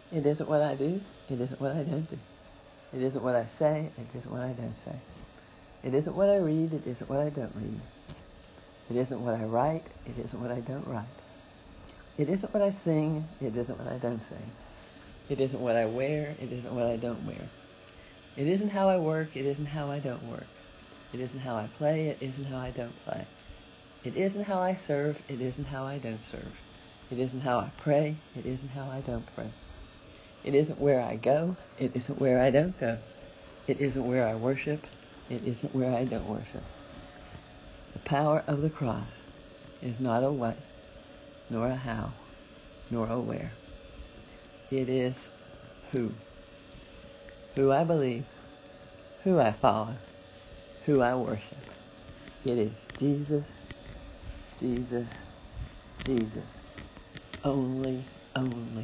It isn't what I do. It isn't what I don't do. It isn't what I say. It isn't what I don't say. It isn't what I read. It isn't what I don't read. It isn't what I write. It isn't what I don't write. It isn't what I sing. It isn't what I don't sing. It isn't what I wear. It isn't what I don't wear. It isn't how I work. It isn't how I don't work. It isn't how I play. It isn't how I don't play. It isn't how I serve. It isn't how I don't serve. It isn't how I pray. It isn't how I don't pray. It isn't where I go. It isn't where I don't go. It isn't where I worship. It isn't where I don't worship. The power of the cross is not a what, nor a how, nor a where. It is who. Who I believe, who I follow, who I worship. It is Jesus, Jesus, Jesus. Only